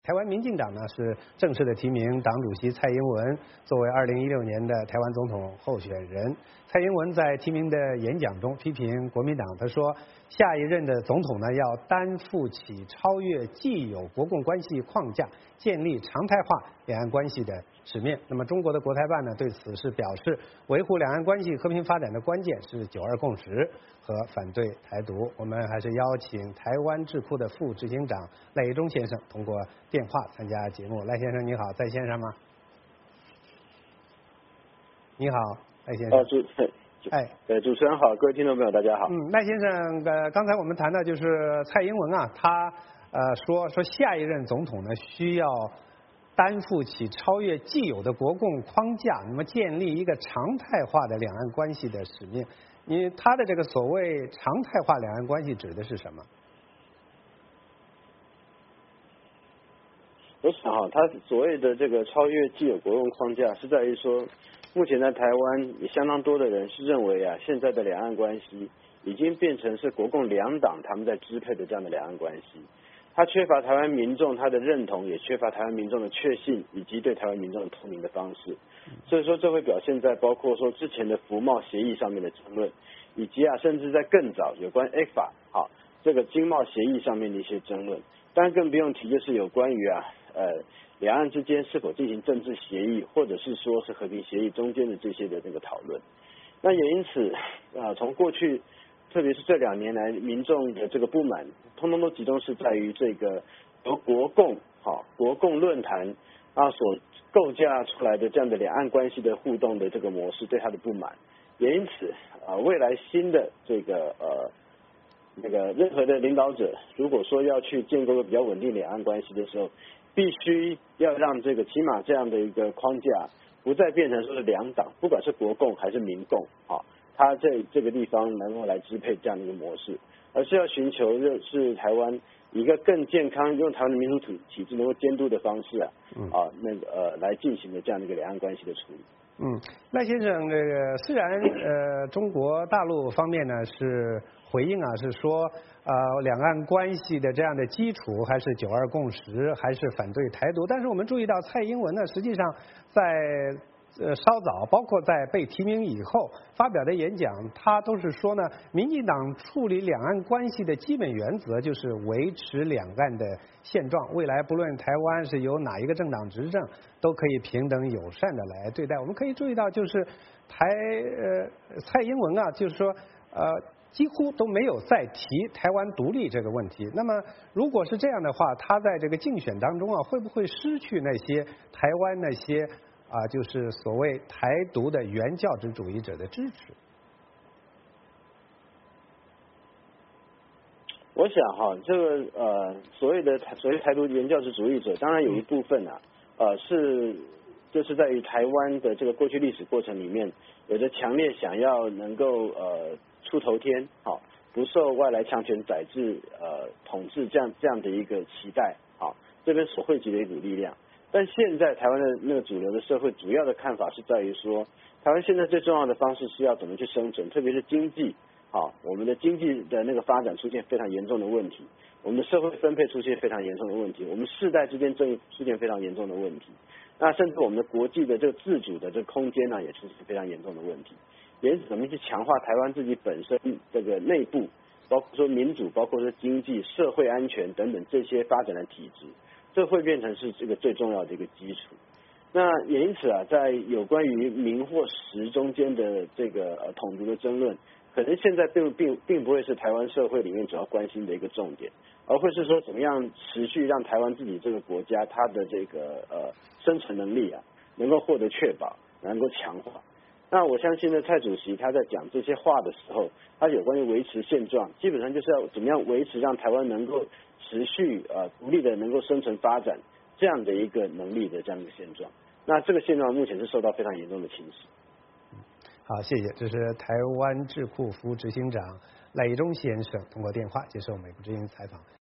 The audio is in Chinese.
台湾民进党呢是正式的提名党主席蔡英文作为2016年的台湾总统候选人。蔡英文在提名的演讲中批评国民党，他说下一任的总统呢要担负起超越既有国共关系框架，建立常态化两岸关系的使命。那么中国的国台办呢对此是表示，维护两岸关系和平发展的关键是9·2共识和反对台独。我们还是邀请台湾智库的副执行长赖怡忠先生通过电话参加节目。赖先生你好，在线上吗？你好，赖先生。 主持人好，各位听众朋友大家好。 赖先生，刚才我们谈到就是蔡英文啊，他说下一任总统呢需要担负起超越既有的国共框架，那么建立一个常态化的两岸关系的使命。他的这个所谓常态化两岸关系指的是什么？ 我想哈，他所谓的这个超越既有国共框架，是在于说，目前在台湾也相当多的人是认为啊，现在的两岸关系已经变成是国共两党他们在支配的这样的两岸关系。他缺乏台湾民众他的认同，也缺乏台湾民众的确信，以及对台湾民众的透明的方式。所以说，这会表现在包括说之前的服贸协议上面的争论，以及甚至在更早有关 ECFA 这个经贸协议上面的一些争论。当然更不用提就是有关于两岸之间是否进行政治协议，或者是说是和平协议中间的这些的这个讨论。那也因此从过去特别是这2年来民众的这个不满，通通都集中是在于这个由国共论坛所构架出来的这样的两岸关系的互动的这个模式对他的不满。也因此未来新的这个任何的领导者，如果说要去建构一个比较稳定两岸关系的时候，必须要让这个起码这样的一个框架不再变成说是两党，不管是国共还是民共他这个地方能够来支配这样的一个模式，而是要寻求是台湾一个更健康，用台湾的民主体制能够监督的方式来进行的这样的一个两岸关系的处理。 赖先生，这个虽然中国大陆方面呢是回应是说两岸关系的这样的基础还是9·2共识，还是反对台独，但是我们注意到蔡英文呢实际上在稍早，包括在被提名以后发表的演讲，他都是说呢，民进党处理两岸关系的基本原则就是维持两岸的现状，未来不论台湾是由哪一个政党执政，都可以平等友善的来对待。我们可以注意到，就是蔡英文就是说几乎都没有再提台湾独立这个问题。那么如果是这样的话，他在这个竞选当中会不会失去那些台湾那些就是所谓台独的原教旨主义者的支持？ 我想这个所谓台独原教旨主义者，当然有一部分就是在于台湾的这个过去历史过程里面，有着强烈想要能够出头天不受外来强权宰制统治这样的一个期待这边所汇集的一股力量。但现在台湾的那个主流的社会主要的看法是在于说，台湾现在最重要的方式是要怎么去生存，特别是经济我们的经济的那个发展出现非常严重的问题，我们的社会分配出现非常严重的问题，我们世代之间正出现非常严重的问题，那甚至我们的国际的这个自主的这个空间也出现非常严重的问题。因此怎么去强化台湾自己本身这个内部，包括说民主，包括说经济、社会安全等等这些发展的体制，这会变成是这个最重要的一个基础。那也因此在有关于民或实中间的这个统独的争论，可能现在并不会是台湾社会里面主要关心的一个重点，而会是说怎么样持续让台湾自己这个国家它的这个生存能力能够获得确保，能够强化。那我相信呢，蔡主席他在讲这些话的时候，他有关于维持现状，基本上就是要怎么样维持让台湾能够持续独立的能够生存发展这样的一个能力的这样一个现状。那这个现状目前是受到非常严重的侵蚀。 好，谢谢。这是台湾智库副执行长赖怡忠先生通过电话接受美国之音采访。